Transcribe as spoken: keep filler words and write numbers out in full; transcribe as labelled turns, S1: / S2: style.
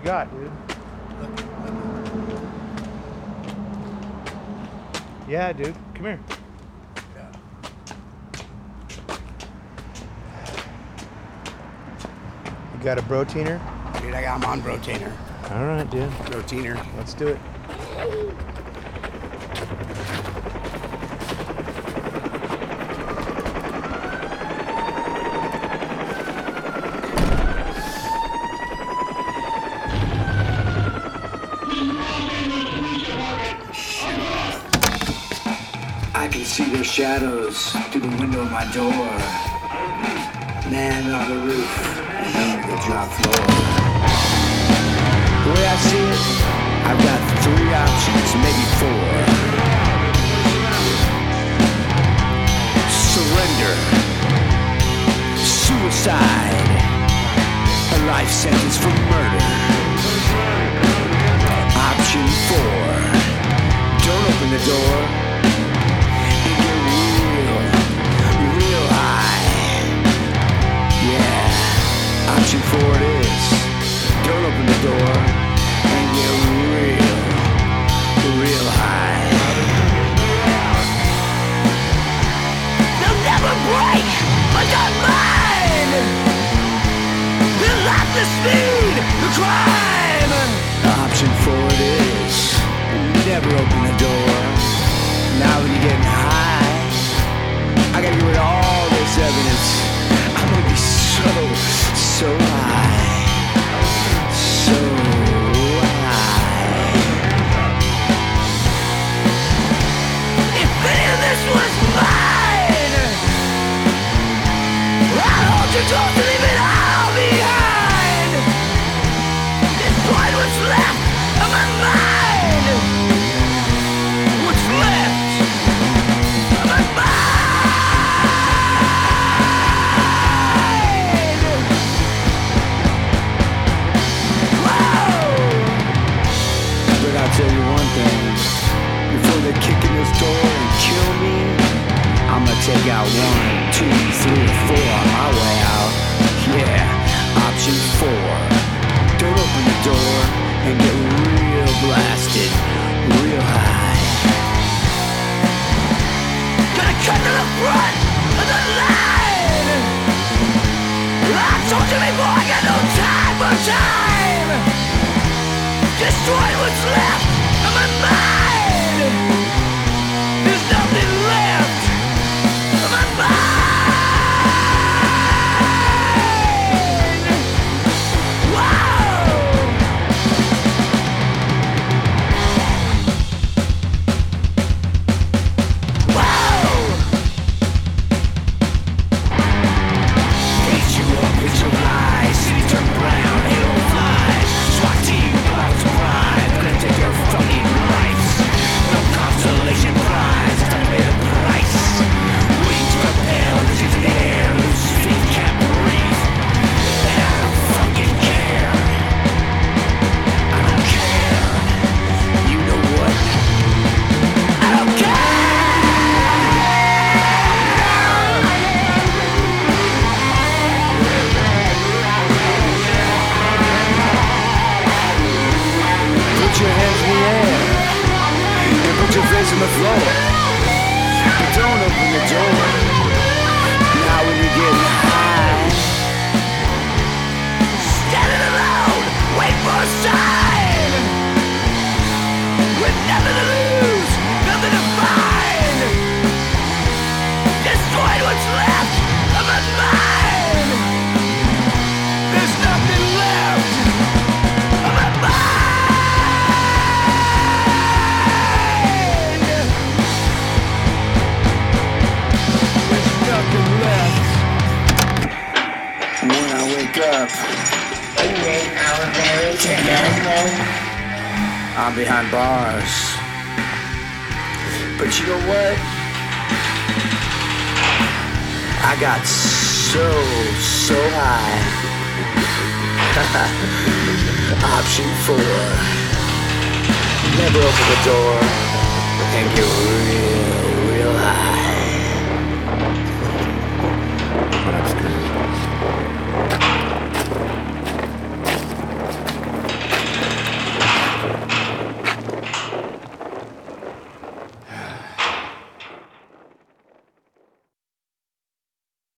S1: you got, dude? Yeah, dude. Come here.
S2: Yeah.
S1: You got a Brotiner?
S2: Dude, I got him on Brotiner.
S1: All right, dude.
S2: Brotiner.
S1: Let's do it.
S3: I can see their shadows through the window of my door. Man on the roof and under the drop floor. The way I see it, I've got three options, maybe four. Surrender, suicide, a life sentence for murder. Option four, don't open the door. Real high. Yeah, option four it is. Don't open the door and get real, real high. They'll never break, but they're mine. They'll lack the speed, the crime. Option four it is. Never open the door. Now that you're getting high, I gotta get rid of all this evidence. I'm gonna be so, so high. So high. If any of this was mine, I'd hold you close and leave it all behind. Destroy what's left of my mind. What's left of my mind. I'll tell you one thing, before they kick in this door and kill me, I'ma take out one, two, three, four on my way out. Yeah, option four, don't open the door and get real blasted, real high. Gonna cut to the front of the line. I told you before, I got no time for time. Destroy what's left of my mind. There's nothing left of my mind. On the floor, but don't open the door. Now when you're getting high, standing alone, wait for a sign. With nothing to lose, nothing to find. Destroyed what's left of my mind. There's nothing left of my mind. Up. I'm behind bars, but you know what? I got so, so high. Option four, never open the door and get real, real high.